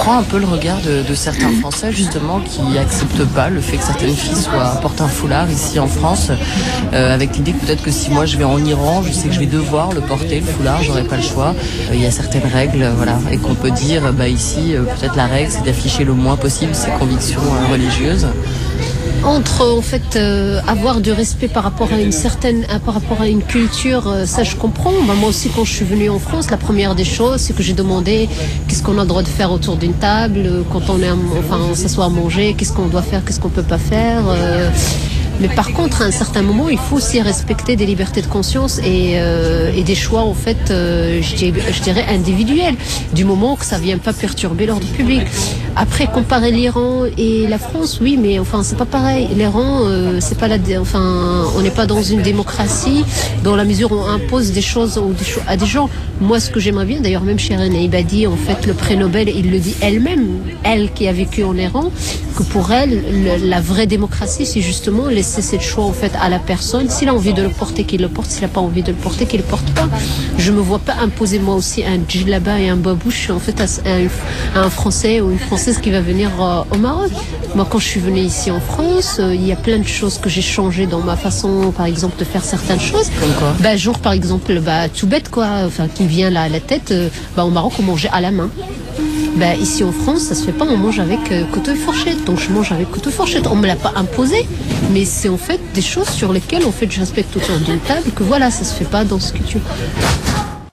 comprends un peu le regard de certains Français justement qui n'acceptent pas le fait que certaines filles portent un foulard ici en France, avec l'idée que peut-être que si moi je vais en Iran, je sais que je vais devoir le porter, le foulard, j'aurai pas le choix. Il y a certaines règles, voilà, et qu'on peut dire, ici, peut-être la règle, c'est d'afficher le moins possible ses convictions religieuses. Entre en fait avoir du respect par rapport à une culture, ça je comprends. Moi aussi quand je suis venue en France, la première des choses c'est que j'ai demandé qu'est-ce qu'on a le droit de faire autour d'une table quand on s'assoit à manger, qu'est-ce qu'on doit faire, qu'est-ce qu'on peut pas faire. Mais par contre, à un certain moment, il faut aussi respecter des libertés de conscience et des choix, en fait, je dirais individuels, du moment que ça vient pas perturber l'ordre public. Après, comparer l'Iran et la France, oui, mais enfin, c'est pas pareil. L'Iran, c'est pas on n'est pas dans une démocratie dans la mesure où on impose des choses à des gens. Moi, ce que j'aimerais bien, d'ailleurs, même Shirin Ebadi, en fait, le prix Nobel, il le dit elle-même, elle qui a vécu en Iran, que pour elle, la vraie démocratie, c'est justement laisser ce choix en fait à la personne. S'il a envie de le porter, qu'il le porte. S'il n'a pas envie de le porter, qu'il le porte pas. Je me vois pas imposer moi aussi un djellaba et un babouche en fait à un Français ou une Française qui va venir au Maroc. Moi, quand je suis venue ici en France, il y a plein de choses que j'ai changé dans ma façon, par exemple, de faire certaines choses. Comme quoi? Genre par exemple, tout bête quoi, enfin qui me vient là à la tête. Au Maroc, on mangeait à la main. Ici en France, ça se fait pas, on mange avec couteau et fourchette. Donc je mange avec couteau et fourchette. On me l'a pas imposé, mais c'est en fait des choses sur lesquelles en fait je respecte autour d'une table que voilà, ça se fait pas dans ce culture.